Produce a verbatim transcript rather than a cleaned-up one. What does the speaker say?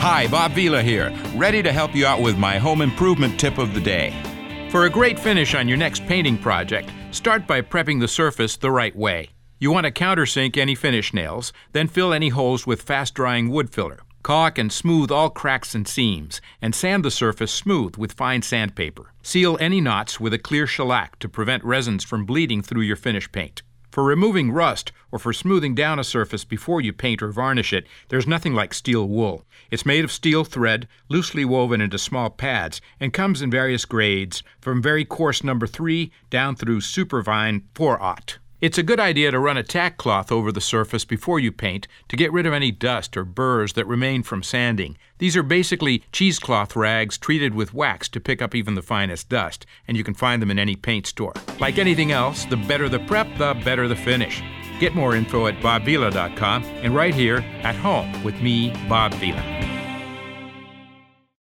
Hi, Bob Vila here, ready to help you out with my home improvement tip of the day. For a great finish on your next painting project, start by prepping the surface the right way. You want to countersink any finish nails, then fill any holes with fast-drying wood filler. Caulk and smooth all cracks and seams, and sand the surface smooth with fine sandpaper. Seal any knots with a clear shellac to prevent resins from bleeding through your finish paint. For removing rust or for smoothing down a surface before you paint or varnish it, there's nothing like steel wool. It's made of steel thread, loosely woven into small pads, and comes in various grades, from very coarse number three down through superfine four aught. It's a good idea to run a tack cloth over the surface before you paint to get rid of any dust or burrs that remain from sanding. These are basically cheesecloth rags treated with wax to pick up even the finest dust, and you can find them in any paint store. Like anything else, the better the prep, the better the finish. Get more info at bob vila dot com and right here at home with me, Bob Vila.